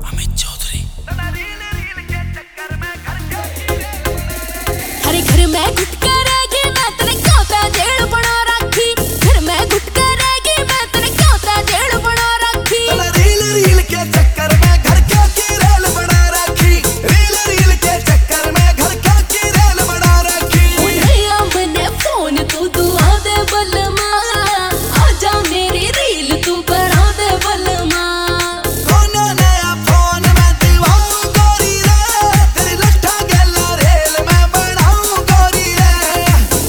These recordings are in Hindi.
अमित चौधरी। हरे घर में घुट करेगी मैं तेरे क्यों ता जेल बना रखी। घर में घुट करेगी मैं तेरे क्यों ता जेल बना रखी। रील रील के चक्कर में घर क्या की रेल बना रखी। रील रील के चक्कर में घर क्या की रेल बना रखी। उन्हें मैंने फोन तू दुआ दे बलमा आजा मेरी रील तू बना दे बलमा। कौन नया फोन में दीवाऊं गोरी रे। तेरी लट्ठा गला रेल में बनाऊं गोरी रे।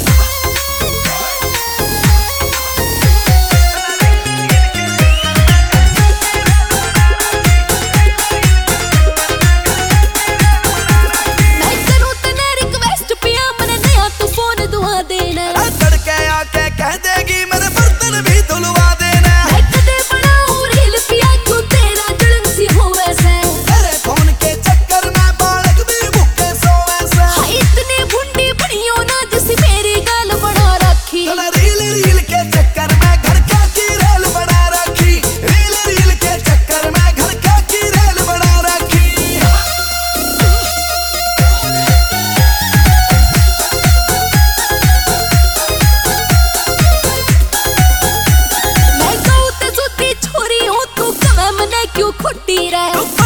मैं करूं तने रिक्वेस्ट पिया मैंने नया तू फोन दुआ देना। तड़के आके कह देगी मेरे बर्तन भी धुलवा देना। मैं कदे बनाऊं रील पिया क्यों तेरा जलन सी हो वैसे। तेरे फोन के चक्कर में बालक भी भूखे सोए से। हाय इतनी भुंडी बनियो ना जैसी मेरी गाल बना रखी। रील रील के चक्कर में घर क्या की रेल बना रखी। रील रील के चक्कर में घर क्या की रेल बना रखी। मैं कहूं ते सुती छोरी हूं तू कवे मने क्यों खुट्टी रहे।